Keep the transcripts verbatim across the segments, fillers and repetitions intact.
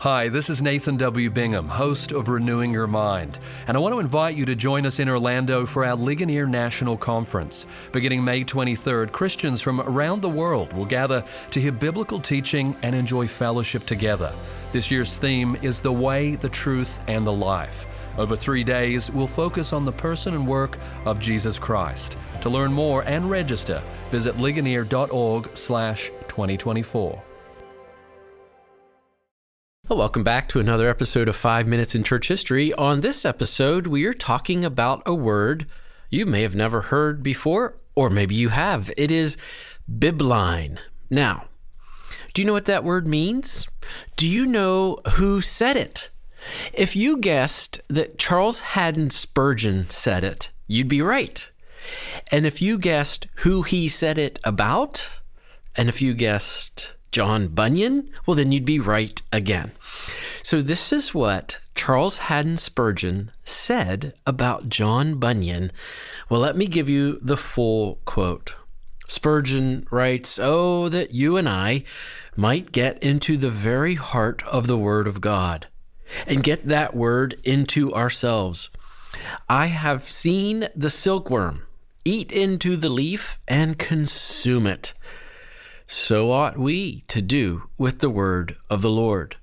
Hi, this is Nathan W. Bingham, host of Renewing Your Mind, and I want to invite you to join us in Orlando for our Ligonier National Conference. Beginning May twenty-third, Christians from around the world will gather to hear biblical teaching and enjoy fellowship together. This year's theme is The Way, the Truth, and the Life. Over three days, we'll focus on the person and work of Jesus Christ. To learn more and register, visit ligonier dot org slash twenty twenty-four. Well, welcome back to another episode of Five Minutes in Church History. On this episode, we are talking about a word you may have never heard before, or maybe you have. It is bibline. Now, do you know what that word means? Do you know who said it? If you guessed that Charles Haddon Spurgeon said it, you'd be right. And if you guessed who he said it about, and if you guessed John Bunyan, well, then you'd be right again. So this is what Charles Haddon Spurgeon said about John Bunyan. Well, let me give you the full quote. Spurgeon writes, "Oh, that you and I might get into the very heart of the Word of God and get that word into ourselves. I have seen the silkworm eat into the leaf and consume it. So ought we to do with the word of the Lord.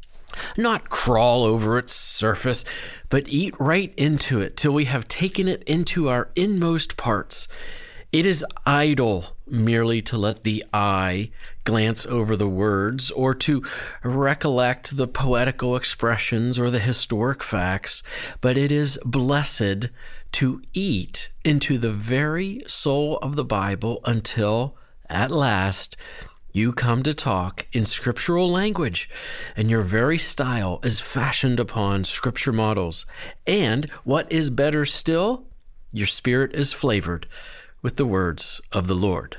Not crawl over its surface, but eat right into it till we have taken it into our inmost parts. It is idle merely to let the eye glance over the words or to recollect the poetical expressions or the historic facts, but it is blessed to eat into the very soul of the Bible until at last, you come to talk in scriptural language, and your very style is fashioned upon scripture models. And what is better still, your spirit is flavored with the words of the Lord."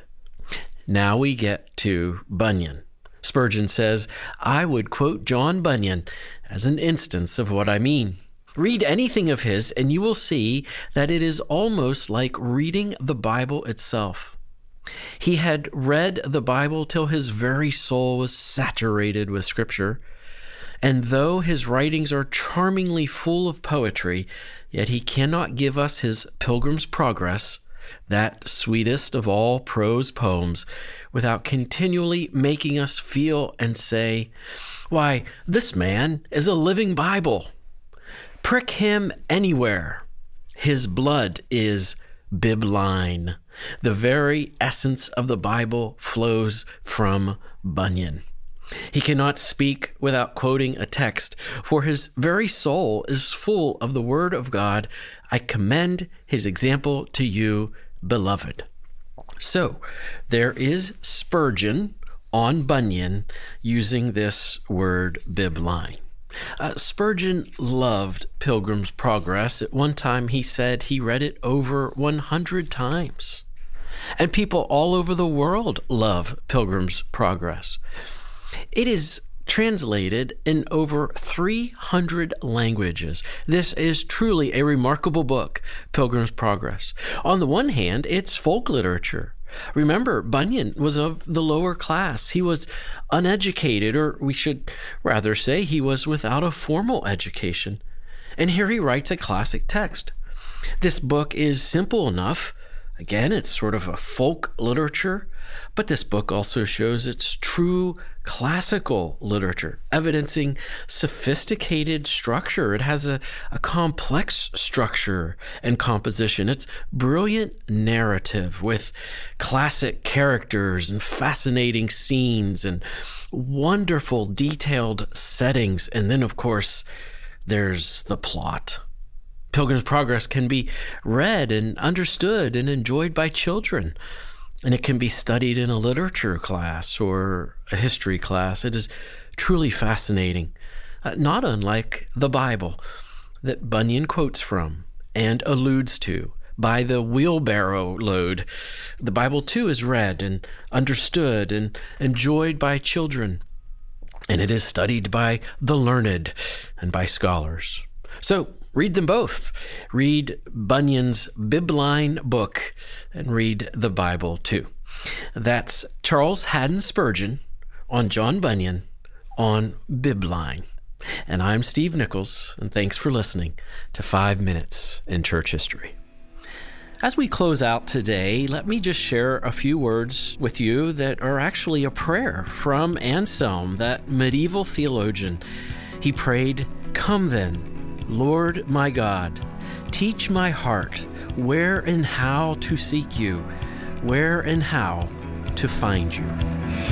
Now we get to Bunyan. Spurgeon says, "I would quote John Bunyan as an instance of what I mean. Read anything of his, and you will see that it is almost like reading the Bible itself. He had read the Bible till his very soul was saturated with Scripture, and though his writings are charmingly full of poetry, yet he cannot give us his Pilgrim's Progress, that sweetest of all prose poems, without continually making us feel and say, 'Why, this man is a living Bible. Prick him anywhere. His blood is bibline.' The very essence of the Bible flows from Bunyan. He cannot speak without quoting a text, for his very soul is full of the Word of God. I commend his example to you, beloved." So, there is Spurgeon on Bunyan using this word bibline. Uh, Spurgeon loved Pilgrim's Progress. At one time, he said he read it over one hundred times. And people all over the world love Pilgrim's Progress. It is translated in over three hundred languages. This is truly a remarkable book, Pilgrim's Progress. On the one hand, it's folk literature. Remember, Bunyan was of the lower class. He was uneducated, or we should rather say he was without a formal education. And here he writes a classic text. This book is simple enough. Again, it's sort of a folk literature, but this book also shows it's true classical literature, evidencing sophisticated structure. It has a, a complex structure and composition. It's brilliant narrative with classic characters and fascinating scenes and wonderful detailed settings. And then, of course, there's the plot. Pilgrim's Progress can be read and understood and enjoyed by children, and it can be studied in a literature class or a history class. It is truly fascinating, uh, not unlike the Bible that Bunyan quotes from and alludes to by the wheelbarrow load. The Bible, too, is read and understood and enjoyed by children, and it is studied by the learned and by scholars. So, read them both. Read Bunyan's bibline book and read the Bible too. That's Charles Haddon Spurgeon on John Bunyan, on Bibline. And I'm Steve Nichols, and thanks for listening to Five Minutes in Church History. As we close out today, let me just share a few words with you that are actually a prayer from Anselm, that medieval theologian. He prayed, "Come then, Lord my God, teach my heart where and how to seek you, where and how to find you."